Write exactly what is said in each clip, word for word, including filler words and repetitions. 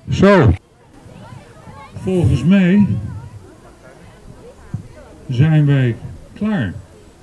Zo, volgens mij zijn wij klaar.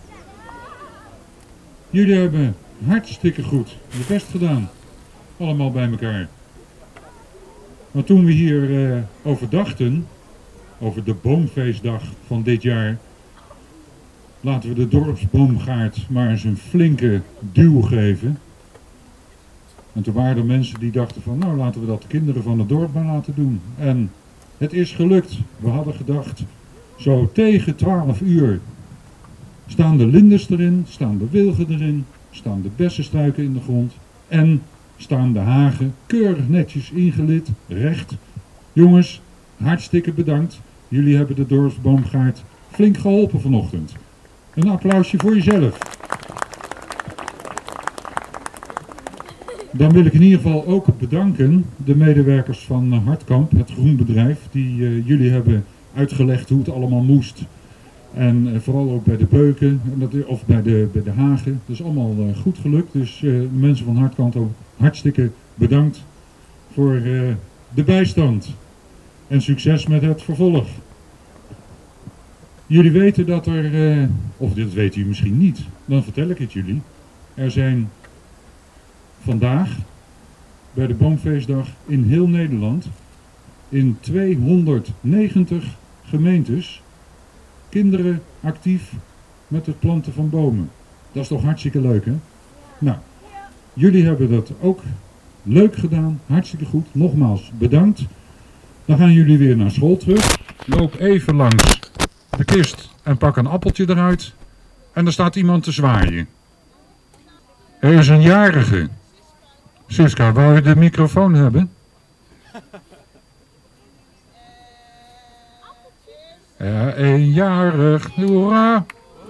Jullie hebben hartstikke goed je best gedaan. Allemaal bij elkaar. Maar toen we hier uh, over dachten, over de boomfeestdag van dit jaar, laten we de dorpsboomgaard maar eens een flinke duw geven. En toen waren er mensen die dachten van, nou laten we dat de kinderen van het dorp maar laten doen. En het is gelukt. We hadden gedacht, zo tegen twaalf uur staan de linders erin, staan de wilgen erin, staan de bessenstruiken in de grond en staan de hagen keurig netjes ingelid, recht. Jongens, hartstikke bedankt. Jullie hebben de dorpsboomgaard flink geholpen vanochtend. Een applausje voor jezelf. Dan wil ik in ieder geval ook bedanken de medewerkers van Hartkamp, het groenbedrijf, die uh, jullie hebben uitgelegd hoe het allemaal moest. En uh, vooral ook bij de beuken, of bij de, bij de hagen. Dat is allemaal uh, goed gelukt. Dus uh, de mensen van Hartkamp ook hartstikke bedankt voor uh, de bijstand. En succes met het vervolg. Jullie weten dat er, uh, of dit weten jullie misschien niet, dan vertel ik het jullie. Er zijn vandaag bij de Boomfeestdag in heel Nederland in tweehonderdnegentig gemeentes kinderen actief met het planten van bomen. Dat is toch hartstikke leuk, hè? Nou, jullie hebben dat ook leuk gedaan, hartstikke goed. Nogmaals bedankt. Dan gaan jullie weer naar school terug. Loop even langs de kist en pak een appeltje eruit. En er staat iemand te zwaaien. Er is een jarige. Siska, wou je de microfoon hebben? Ja, eenjarig, hoera!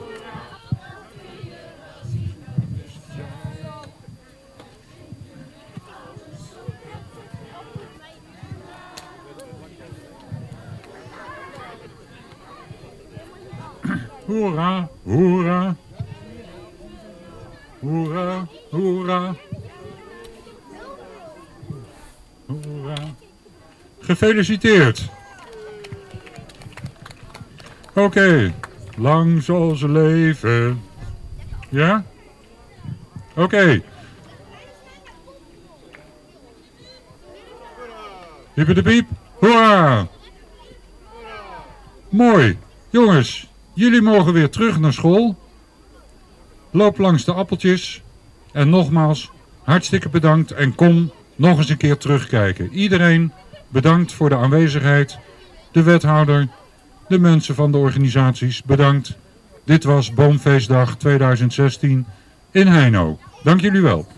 Hoera, hoera! Hoera, hoera! Hoera! Gefeliciteerd! Oké, okay. Lang zal ze leven. Ja? Oké. Okay. Hippe de piep. Hoera! Mooi. Jongens, jullie mogen weer terug naar school. Loop langs de appeltjes. En nogmaals, hartstikke bedankt en kom nog eens een keer terugkijken. Iedereen bedankt voor de aanwezigheid. De wethouder. De mensen van de organisaties, bedankt. Dit was Boomfeestdag tweeduizend zestien in Heino. Dank jullie wel.